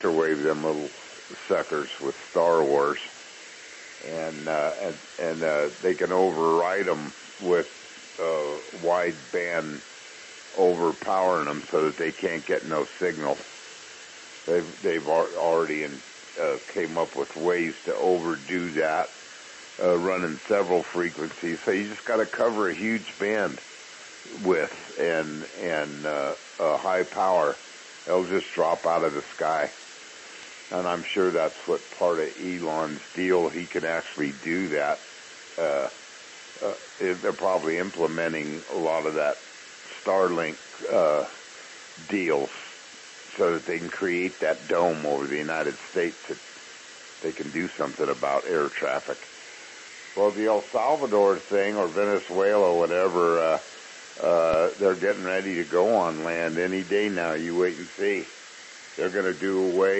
microwave them little suckers with Star Wars, and they can override them with wideband overpowering them so that they can't get no signal. They've already came up with ways to overdo that, running several frequencies. So you just got to cover a huge band with and high power. They'll just drop out of the sky. And I'm sure that's what part of Elon's deal. He can actually do that. They're probably implementing a lot of that Starlink deals so that they can create that dome over the United States that they can do something about air traffic. Well, the El Salvador thing, or Venezuela, whatever, they're getting ready to go on land any day now. You wait and see. They're going to do away